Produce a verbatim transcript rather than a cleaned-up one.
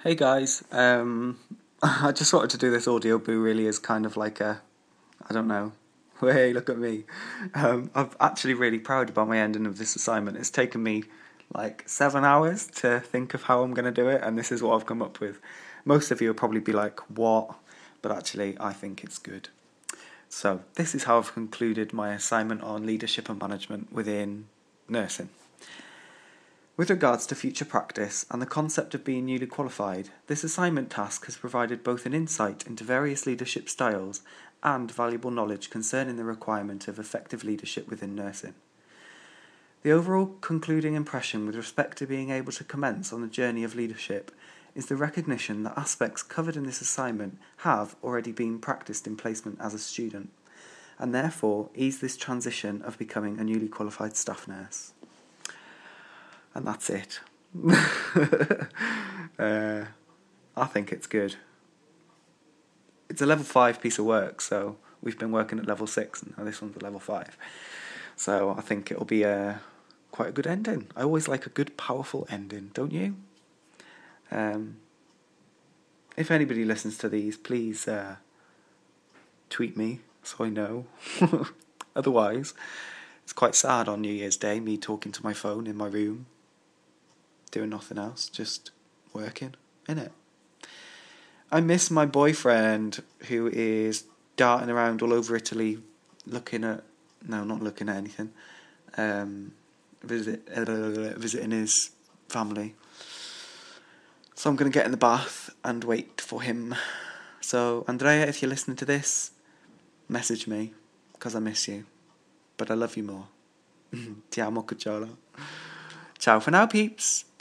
Hey guys, um, I just wanted to do this audio boo really as kind of like a, I don't know, hey, look at me. Um, I'm actually really proud about my ending of this assignment. It's taken me like seven hours to think of how I'm going to do it, and this is what I've come up with. Most of you will probably be like, what? But actually, I think it's good. So, this is how I've concluded my assignment on leadership and management within nursing. With regards to future practice and the concept of being newly qualified, this assignment task has provided both an insight into various leadership styles and valuable knowledge concerning the requirement of effective leadership within nursing. The overall concluding impression with respect to being able to commence on the journey of leadership is the recognition that aspects covered in this assignment have already been practiced in placement as a student, and therefore ease this transition of becoming a newly qualified staff nurse. And that's it. uh, I think it's good. It's a level five piece of work, so we've been working at level six, and now this one's a level five. So I think it'll be a quite a good ending. I always like a good, powerful ending, don't you? Um, if anybody listens to these, please uh, tweet me so I know. Otherwise, it's quite sad on New Year's Day, me talking to my phone in my room, doing nothing else, just working, innit? I miss my boyfriend who is darting around all over Italy looking at, no, not looking at anything, um, visit, uh, visiting his family. So I'm going to get in the bath and wait for him. So, Andrea, if you're listening to this, message me, because I miss you. But I love you more. Ti amo, cucciolo. Ciao for now, peeps.